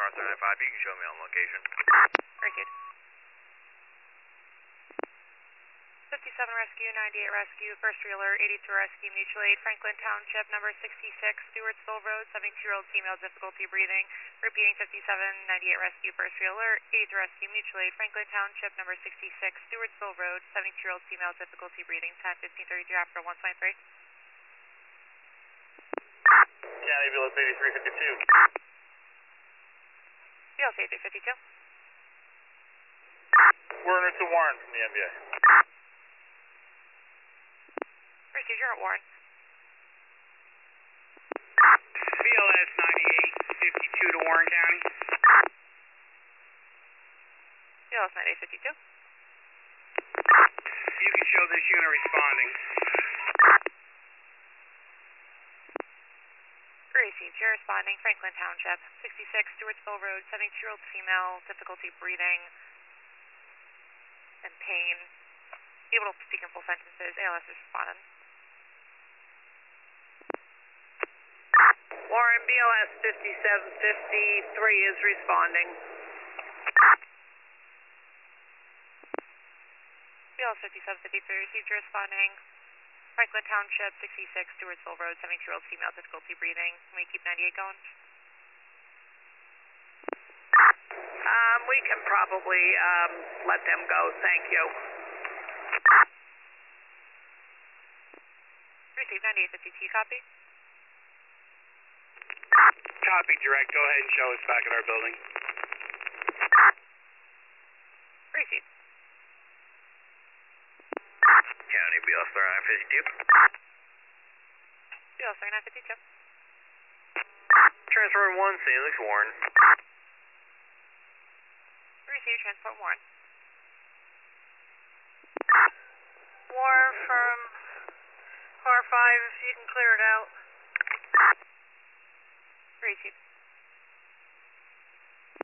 Arthur 95, you can show me on location. Received. 57 Rescue, 98 Rescue, first alert, 82 Rescue, mutual aid, Franklin Township, number 66, Stewartsville Road, 72-year-old female, difficulty breathing. Repeating 57, 98 Rescue, first alert, 82 Rescue, mutual aid, Franklin Township, number 66, Stewartsville Road, 72-year-old female, difficulty breathing, 10-1533 after 1.3. County BLS 8352. BLS 8352. Werner to Warren from the NBA. Received, you're at Warren. BLS 9852 to Warren County. BLS 9852. You can show this unit responding. Received, you're responding, Franklin Township, 66 Stewartsville Road, 72-year-old female, difficulty breathing and pain. Able to speak in full sentences, ALS is responding. Warren, BLS 5753 is responding. BLS 5753 received, you're responding. Franklin Township, 66 Stewartsville Road, 72-year-old female, difficulty breathing. Can we keep 98 going? We can probably let them go, thank you. Received, 9852, copy. Copy, direct. Go ahead and show us back at our building. Received. County BLS 3952. BLS 3952. Transfer 1, St. Luke's Warren. Received, transport Warren. Warren from R5, if you can clear it out.